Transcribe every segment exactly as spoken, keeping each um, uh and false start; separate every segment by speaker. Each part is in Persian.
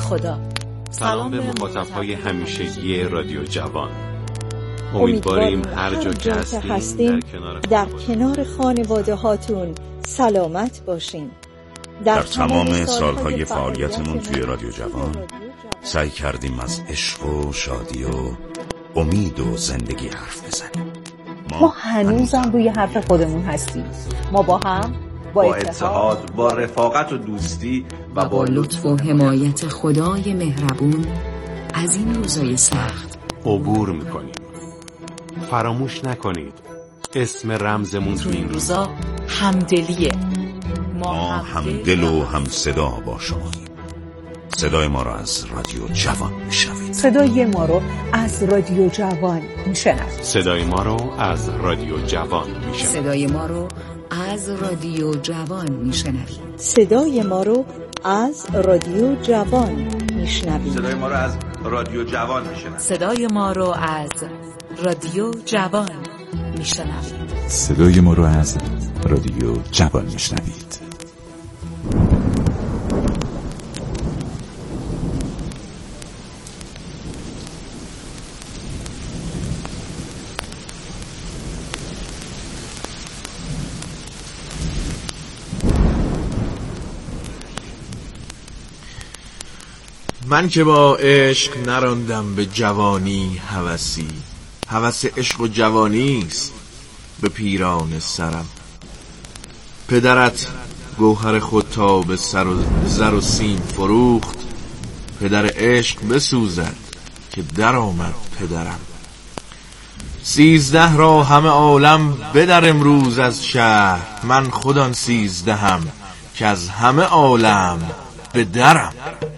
Speaker 1: خدا.
Speaker 2: سلام به مخاطب‌های همیشگی رادیو جوان. امیدواریم هر جا که هستیم در کنار,
Speaker 3: در کنار خانواده هاتون سلامت باشین.
Speaker 4: در, در تمام سالهای فعالیتمون توی رادیو جوان سعی کردیم از عشق و شادی و امید و زندگی حرف بزنیم.
Speaker 5: ما, ما هنوزم روی حرف خودمون هستیم. ما با هم با,
Speaker 6: با اتحاد، با رفاقت و دوستی
Speaker 7: و با لطف و حمایت خدای مهربون از این روزای سخت
Speaker 2: عبور میکنیم. فراموش نکنید اسم رمزمون تو این
Speaker 1: روزا همدلیه.
Speaker 4: ما, ما همدل و هم صدا با شماییم. صدای ما رو از رادیو جوان میشنوید.
Speaker 5: صدای ما رو از رادیو جوان میشنوید.
Speaker 2: صدای ما رو از رادیو جوان میشنوید.
Speaker 7: صدای ما رو از رادیو جوان میشنوید.
Speaker 3: صدای ما رو از رادیو جوان میشنوید.
Speaker 6: صدای ما رو از رادیو جوان میشنوید.
Speaker 1: صدای ما رو از رادیو جوان میشنوید.
Speaker 8: صدای ما رو از رادیو جوان میشنوید.
Speaker 9: من که با عشق نراندم به جوانی هوسی، هوس عشق و جوانیست به پیران سرم. پدرت گوهر خود تا به سر و زر و سیم فروخت، پدر عشق بسوزد که در آمد پدرم. سیزده را همه عالم بدر امروز از شهر، من خودان سیزدهم که از همه عالم بدرم.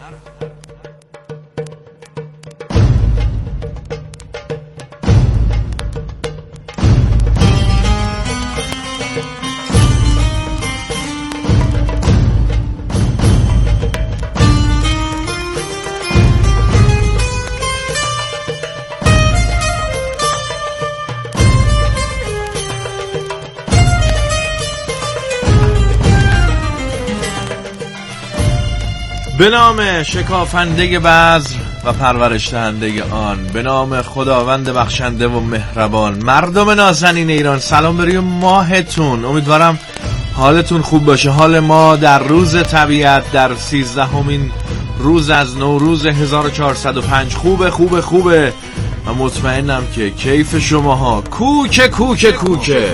Speaker 9: به نام شکافنده بذر و پرورش دهنده آن، به نام خداوند بخشنده و مهربان. مردم نازنین ایران، سلام به روی ماهتون. امیدوارم حالتون خوب باشه. حال ما در روز طبیعت، در سیزدهمین روز از نوروز هزار و چهارصد و پنج خوبه خوبه خوبه و مطمئنم که کیف شماها کوکه کوکه کوکه.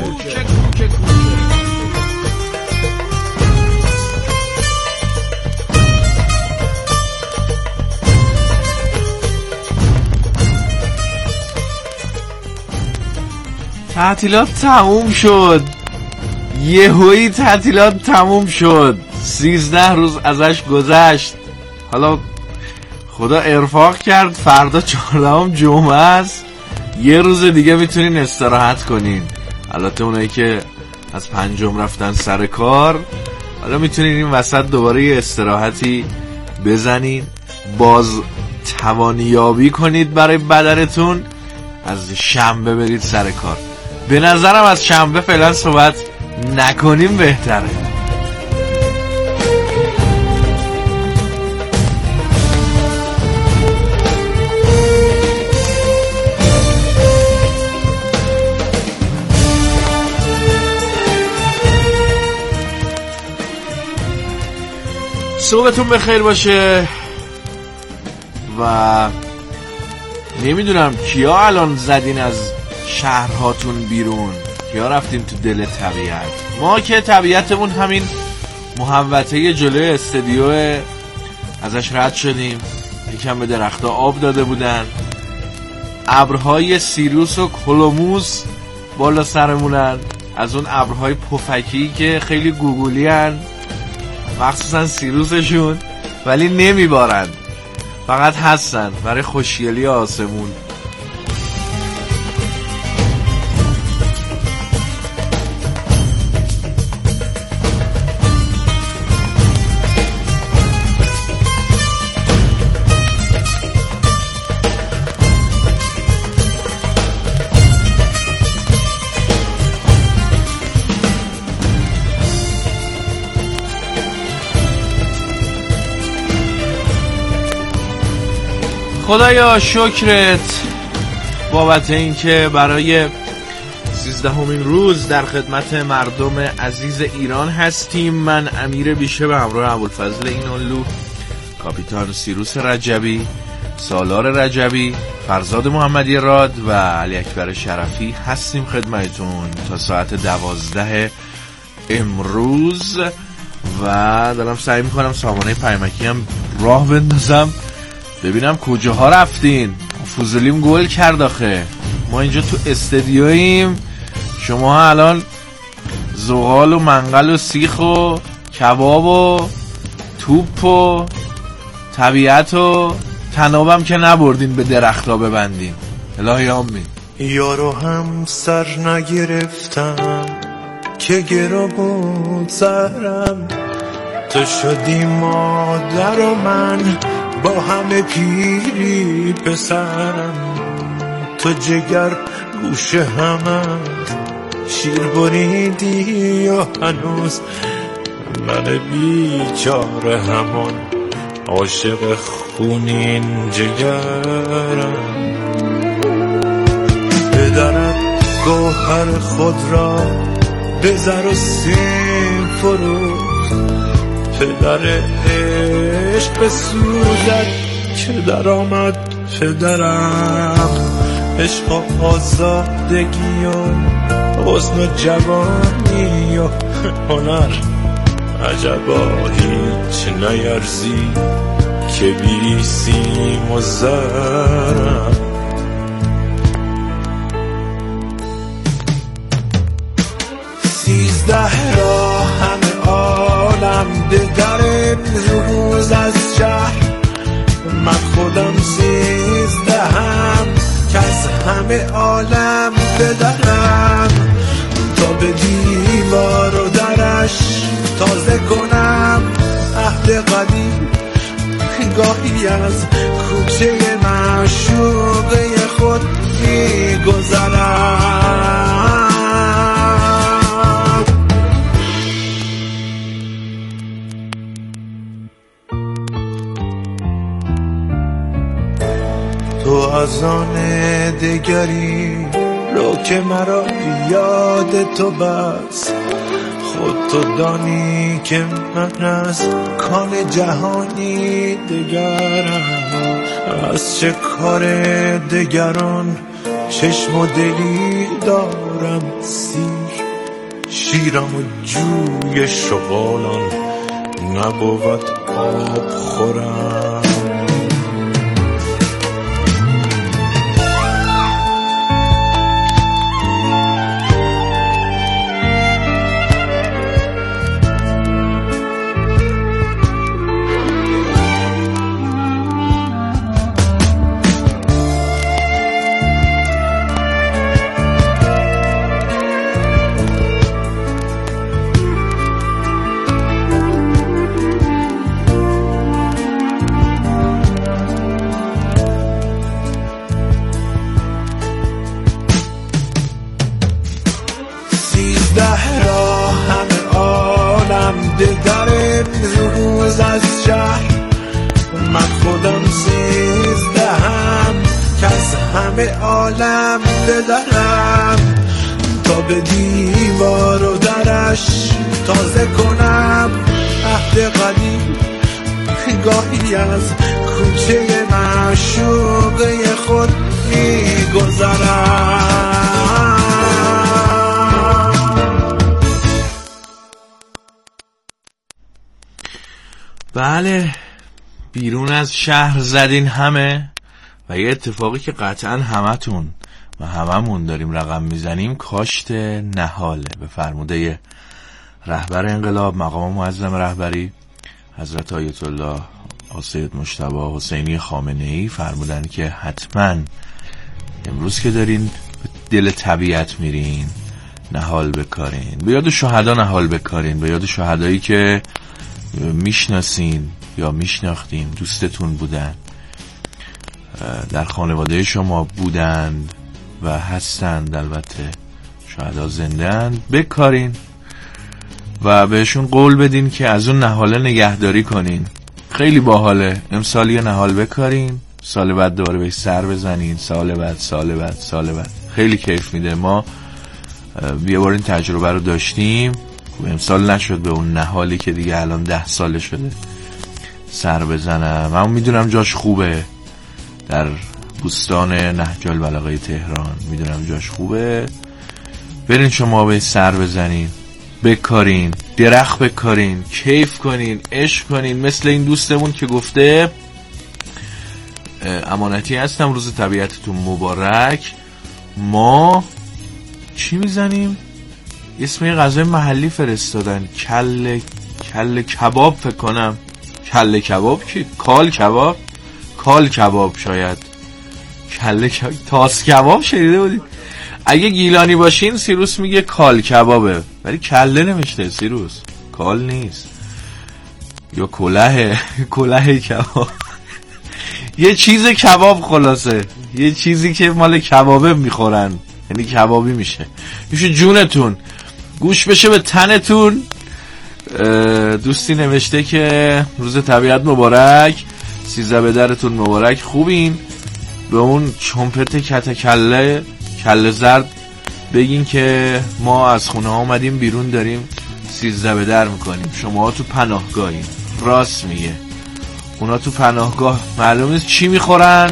Speaker 9: تعطیلات تموم شد، یهویی تعطیلات تموم شد، سیزده روز ازش گذشت. حالا خدا ارفاق کرد فردا چهاردهم جمعه است، یه روز دیگه میتونین استراحت کنین. البته اونایی که از پنجم رفتن سر کار، حالا میتونین این وسط دوباره یه استراحتی بزنین، باز توانیابی کنید برای بدنتون، از شنبه برید سر کار. به نظرم از شنبه فعلا صحبت نکنیم بهتره. صبحتون بخیر باشه و نمیدونم کیا الان زدین از شهرهاتون بیرون، کیا رفتین تو دل طبیعت. ما که طبیعتمون همین محوطه جلوی استودیو ازش رد شدیم، یکم به درختها آب داده بودن، ابرهای سیروس و کلوموس بالا سرمونن، از اون ابرهای پفکی که خیلی گوگولی هن، مخصوصا سیروسشون، ولی نمیبارن، فقط هستن برای خوشگلی آسمون. خدایا شکرت بابت اینکه برای سیزدهمین روز در خدمت مردم عزیز ایران هستیم. من امیر بیشه به همراه ابوالفضل اینانلو، کاپیتان سیروس رجبی، سالار رجبی، فرزاد محمدی راد و علی اکبر شرفی هستیم خدمتتون تا ساعت دوازده امروز و دارم سعی میکنم سامانه پیمکی هم راه بندازم ببینم کجاها رفتین. فوزولیم گل کرد آخه. ما اینجا تو استدیوییم، شما الان زغال و منقل و سیخ و کباب و توپ و طبیعت و تنابم که نبردین به درختا ببندین. الهی آمین.
Speaker 10: یارو هم سر نگرفتم که گرا بود سرم، تو شدی مادر و من با همه پیری پسرم، تو جگر گوش همم شیر بریدی و هنوز من بیچاره همان عاشق خونین جگرم. پدرت گوهر خود را به زر و سیم فروخت، پدر عشق به سوزد که در آمد پدرم. عشق و آزادگی و حسن و جوانی و هنر، عجبا هیچ نیرزی که بی سیم و زرم. سیزده را همه عالم دگر امروز از شهر، من خودم سیزدهم که از همه عالم بدرم، تا به دیوار و درش تازه کنم عهد قدیم. گاهی از کوچه معشوقه خود میگذرم. تو از آن دگری رو که مرا یاد تو بس، خود تو دانی که من از کان جهانی دگرم. از چه کار دگران چشم و دلی دارم سیر، شیرم و جوی شغالان نبود آب خورم. عالم بدرم، تا به دیوار و درش تازه کنم عهد قدیم. گاهی از کوچه معشوقه خود میگذرم.
Speaker 9: بله، بیرون از شهر زدین همه و یه اتفاقی که قطعا همتون و هممون داریم رقم میزنیم کاشت نهاله. به فرموده رهبر انقلاب مقام معظم رهبری حضرت آیت الله سید مجتبی حسینی خامنه‌ای فرمودن که حتما امروز که دارین به دل طبیعت میرین نهال بکارین، به یاد شهدا نهال بکارین، به یاد شهدایی که میشناسین یا میشناختین، دوستتون بودن، در خانواده شما بودند و هستند، البته شهدا زنده‌اند، بکارین و بهشون قول بدین که از اون نهاله نگهداری کنین. خیلی باحاله. امسال یه نهال بکارین، سال بعد دوباره بهش سر بزنین، سال بعد سال بعد سال بعد. خیلی کیف میده. ما یه بار این تجربه رو داشتیم، امسال نشد به اون نهالی که دیگه الان ده ساله شده سر بزنم. من میدونم جاش خوبه در بوستان نهج البلاغه تهران، میدونم جاش خوبه. برین شما به سر بزنین، بکارین، درخت بکارین، کیف کنین، عشق کنین. مثل این دوستمون که گفته امانتی هستم، روز طبیعتتون مبارک. ما چی میزنیم؟ اسم یه غذای محلی فرستادن، کل کل کباب فکر کنم. کل کباب کی؟ کال کباب؟ کال کباب شاید. کل کباب، تاس کباب شنیده بودید؟ اگه گیلانی باشین سیروس میگه کال کبابه، ولی کله نمیشته سیروس، کال نیست. یا کلاه کلاه کباب. یه چیز کباب، خلاصه یه چیزی که مال کبابه میخورن، یعنی کبابی میشه. میشه جونتون گوش بشه به تنتون. دوستی نوشته که روز طبیعت مبارک، سیزده به درتون مبارک. خوبین؟ به اون چمپت کته کله کله زرد بگین که ما از خونه ها اومدیم بیرون، داریم سیزده به در میکنیم، شما تو پناهگاهیم. راست میگه، اونا تو پناهگاه معلوم نیست چی میخورن.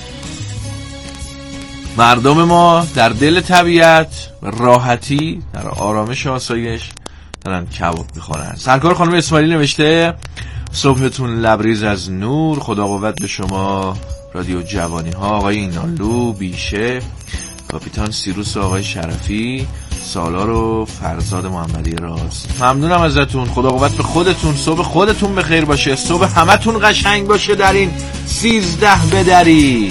Speaker 9: مردم ما در دل طبیعت راحتی، در آرامش آسایش دارن کباب میخورن. سرکار خانم اسماعیلی نوشته صبحتون لبریز از نور، خدا قوت به شما رادیو جوانی ها، آقای اینالو، بیشه، کاپیتان سیروس، آقای شرفی، سالار و فرزاد محمدی راست. ممنونم ازتون، خدا قوت به خودتون، صبح خودتون بخیر باشه، صبح همتون قشنگ باشه در این سیزده بدری.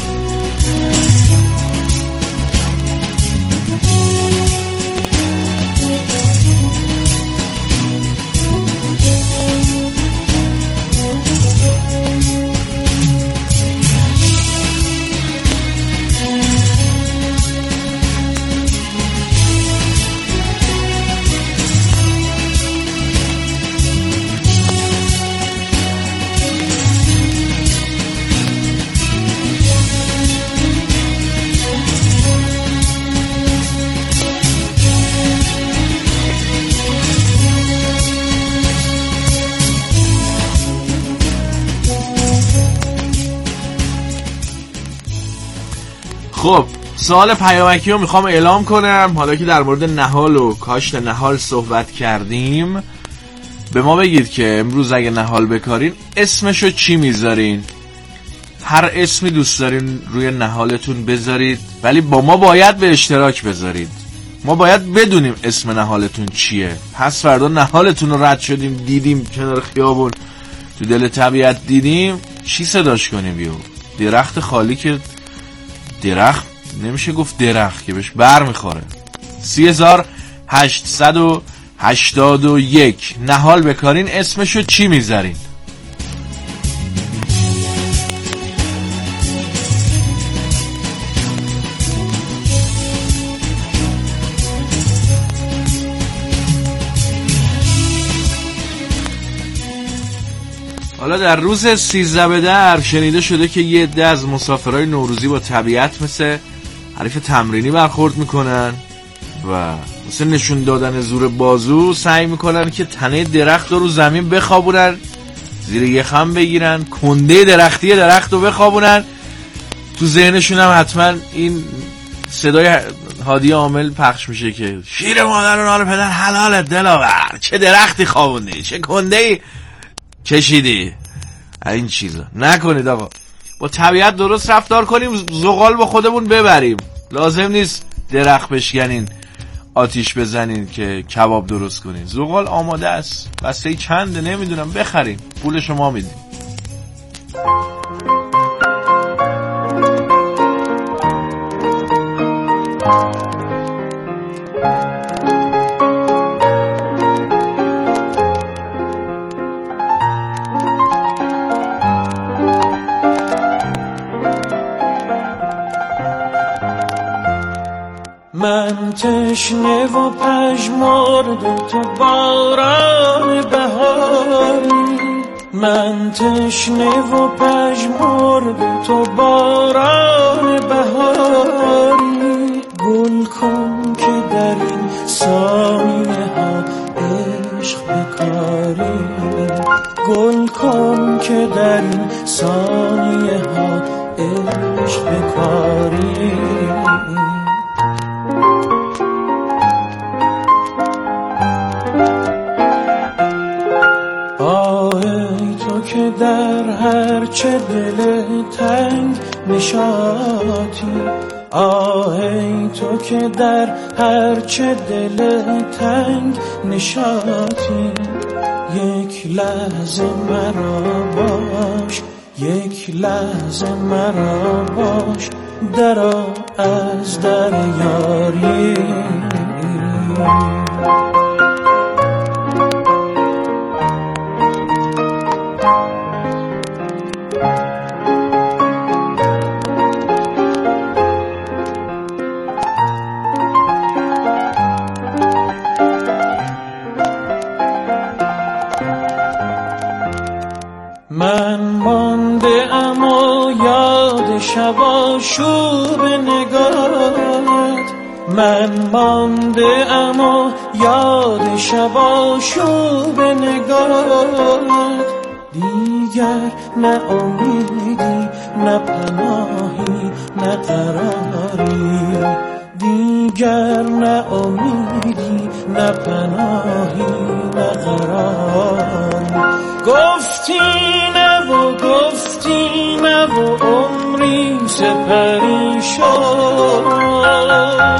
Speaker 9: خب سوال پیامکی رو میخوام اعلام کنم. حالا که در مورد نهال و کاشت نهال صحبت کردیم، به ما بگید که امروز اگه نهال بکارین اسمشو چی میذارین؟ هر اسمی دوست دارین روی نهالتون بذارید، ولی با ما باید به اشتراک بذارید. ما باید بدونیم اسم نهالتون چیه. پس فردا نهالتون رو رد شدیم دیدیم کنار خیابون تو دل طبیعت دیدیم، چی صداش کنیم؟ بیو درخت خالی که درخت نمیشه گفت درخت که بهش بر میخوره. سی هزار هشتصد و هشتاد و یک نهال بکارین، اسمشو چی میذارین؟ حالا در روز سیزده به در شنیده شده که یه عده از مسافرهای نوروزی با طبیعت مثل حریف تمرینی برخورد میکنن و مثل نشون دادن زور بازو سعی میکنن که تنه درخت رو رو زمین بخوابونن، زیر یه خم بگیرن، کنده درختی درخت رو بخوابونن. تو ذهنشون هم حتما این صدای هادی عامل پخش میشه که شیر مادر و نال پدر حلالت دلاور، چه درختی خوابوندی، چه کنده‌ای کشیدی. این چیزا نکنید آقا، با طبیعت درست رفتار کنیم، زغال با خودمون ببریم. لازم نیست درخت بشکنین، آتیش بزنین که کباب درست کنین. زغال آماده است، بسته چنده نمیدونم، بخریم، پول شما میدیم.
Speaker 10: من تشنه و پژمرده تو باران بهاری، من تشنه و پژمرده، تو باران بهاری. گل کن که در این ثانیه ها عشق بکاری. گل کن که در این ثانیه ها عشق بکاری. که در هر چه دل تنگ نشاطی. آه ای تو که در هر چه دل تنگ نشاطی. یک لحظه مرا باش، یک لحظه مرا باش، درآ از در یاری. من مانده ام و یاد شبا شوب نگاهت. من مانده ام و یاد شبا شوب نگاهت. دیگر نه امیدی، نه پناهی، نه قراری. دیگر نه امیدی، نه پناهی، نه قراری. گفتی نه و گفتی نه و عمری سپری شد.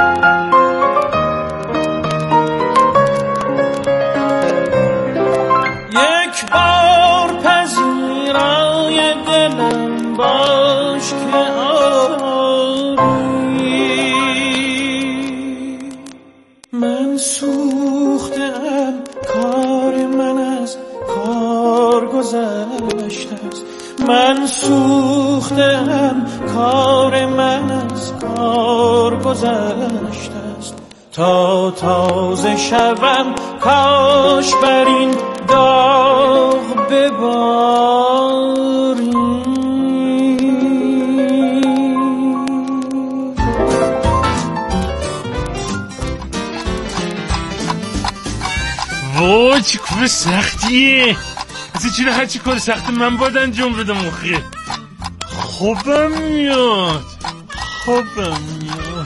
Speaker 10: یک بار پذیرای دلم باش که آری. من سوختم، کار من از کار گذشته است. من سوختم، کار من از کار گذشته است. تا تازه شوم کاش بر این داغ بباری.
Speaker 11: وای چه کار سختیه. اصلا چرا هرچی کار سخت من باید انجام بدم آخه؟ خوبم میاد، خوبم میاد.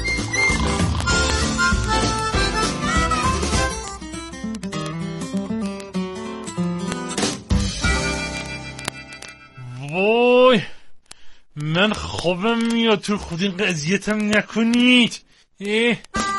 Speaker 11: وای من خوبم میاد، تو خود این قضیتم نکنید. اه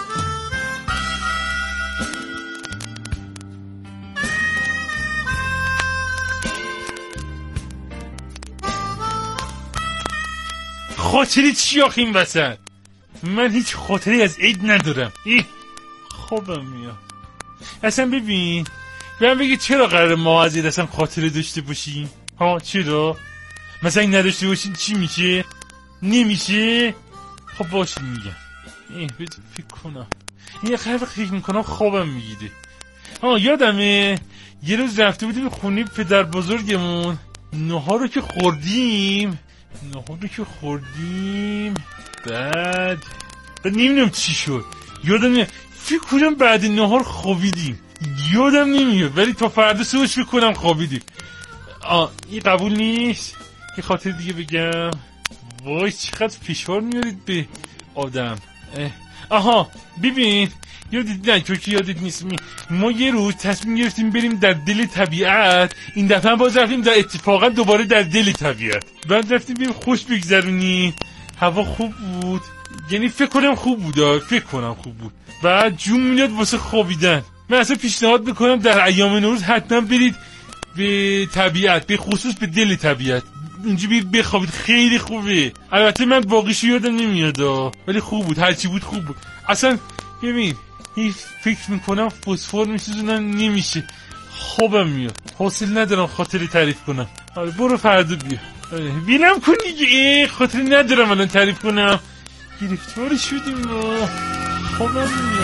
Speaker 11: خاطری چی آخه این وسط؟ من هیچ خاطری از عید ندارم. ای خوبم میاد. اصلا ببین من بگی چرا قرار ما از عید اصلا خاطره داشته باشیم؟ ها چرا؟ مثلا این نداشته باشین چی میشه؟ نمیشه؟ خب باشه میگم. ای بذار فکر کنم. این خیلی فکر میکنم خوابم میگیره. ها یادمه یه روز رفته بودیم خونه پدر بزرگمون، نهار رو که خوردیم نهار رو که خوردیم بعد بعد نمیدونم چی شد. یادم نمیاد. فکر کنم بعد نهار خوابیدیم، یادم نمیاد، ولی تا فردا صبحش فکر کنم خوابیدیم. آه این قبول نیست. یه خاطر دیگه بگم. وای چقدر فشار میارید به آدم. آها ببین یادت نه تو که یادت نیست می... ما یه روز تصمیم گرفتیم بریم در دل طبیعت. این دفعه باز رفتیم در اتفاقا دوباره در دل طبیعت. بعد رفتیم بریم خوش بگذرونیم. هوا خوب بود، یعنی فکر کنم خوب بود، فکر کنم خوب بود. بعد جون میاد واسه خوابیدن. من اصلا پیشنهاد میکنم در ایام نوروز حتما برید به طبیعت، به خصوص به دل طبیعت. اونجا برید بخوابید، خیلی خوبه. البته من باقیشو یادم نمیاد ولی خوب بود، هرچی بود خوب بود. اصلا ببین هیچ فکر میکنم فسفر میسوزونم نمیشه، خوابم میاد، حوصله ندارم خاطری تعریف کنم. آره برو فردا بیا. آره بینم کن دیگه، خاطری ندارم الان تعریف کنم. گرفتار شدیم ما، خوابم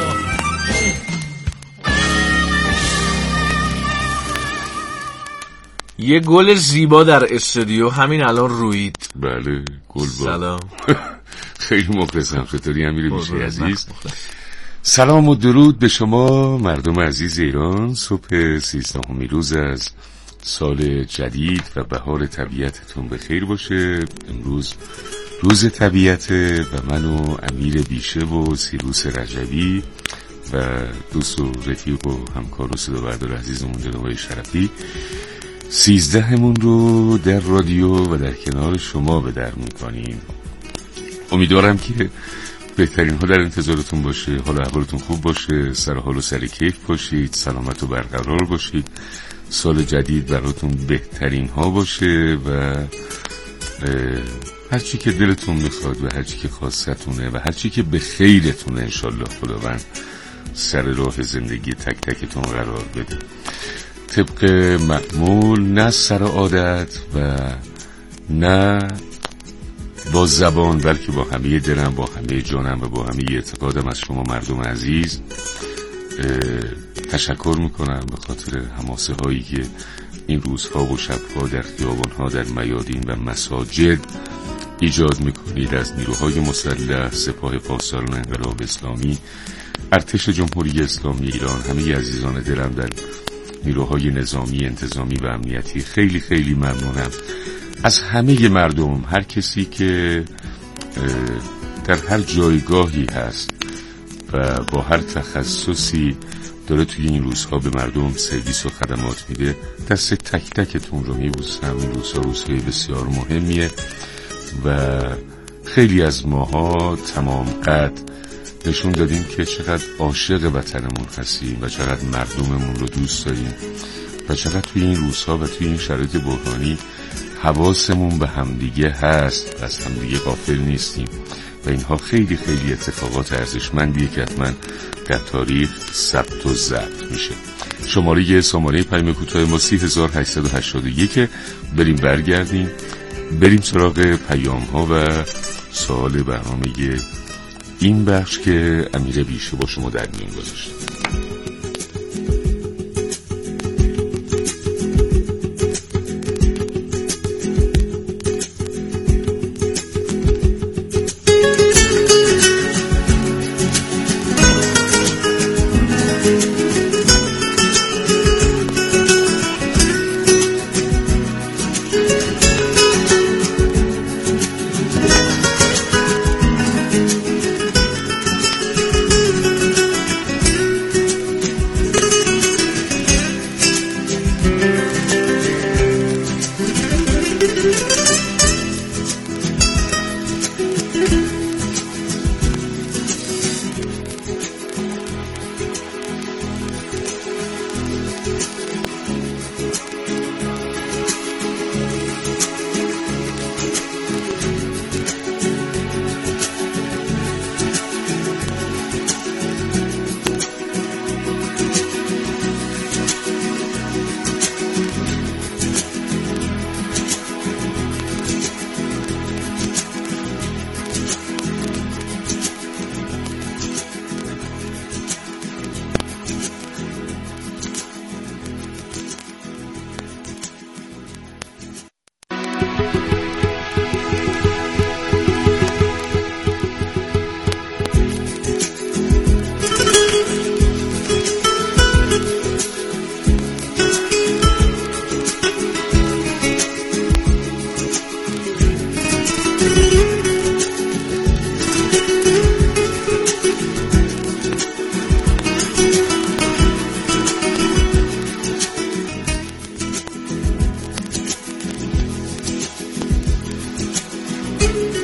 Speaker 11: میاد.
Speaker 9: یه گل زیبا در استودیو همین الان رویید.
Speaker 12: بله گل با
Speaker 9: سلام.
Speaker 12: خیلی مخلصم. چطوری امیر بیشی عزیز؟ سلام و درود به شما مردم عزیز ایران. صبح سیزدهمین روز از سال جدید و بهار طبیعتتون بخیر باشه. امروز روز طبیعت و من و امیر بیشه و سیروس رجبی و دوست و رفیق و همکار و صدابردار عزیزمون جناب آقای شرفی سیزدهمون رو در رادیو و در کنار شما به در میکنیم. امیدوارم که بهترین ها در انتظارتون باشه، حال احوالتون خوب باشه، سر حال و سر کیف باشید، سلامت و برقرار باشید، سال جدید براتون بهترین ها باشه و هرچی که دلتون میخواد و هرچی که خواستتونه و هرچی که به خیرتونه انشالله خداوند سر راه زندگی تک تکتون قرار بده. طبق معمول، نه سر عادت و نه با زبان بلکه با همه دلم، با همه جانم و با همه اعتقادم از شما مردم عزیز تشکر میکنم به خاطر حماسه هایی که این روزها و شبها در خیابان ها، در میادین و مساجد ایجاد میکنید از نیروهای مسلح، سپاه پاسداران انقلاب اسلامی، ارتش جمهوری اسلامی ایران، همه عزیزان دلم در نیروهای نظامی، انتظامی و امنیتی. خیلی خیلی ممنونم از همه مردم، هر کسی که در هر جایگاهی هست و با هر تخصصی داره توی این روزها به مردم سرویس و خدمات میده. دست تک تکتون رو میبوسم. این روزها روزهای بسیار مهمیه و خیلی از ماها تمام قد نشون دادیم که چقدر عاشق وطنمون هستیم و چقدر مردممون رو دوست داریم و چقدر توی این روزها و توی این شرایط بحرانی حواسمون به همدیگه هست، از همدیگه غافل نیستیم و اینها خیلی خیلی اتفاقات ارزشمندیه که حتما در تاریخ ثبت و ضبط میشه. شماره سامانه پیام کوتاه ما سی هزار و هشتصد و هشتاد و یک. بریم برگردیم بریم سراغ پیام ها و سوال برنامه این بخش که امیر بیشه با شما در میون گذاشته.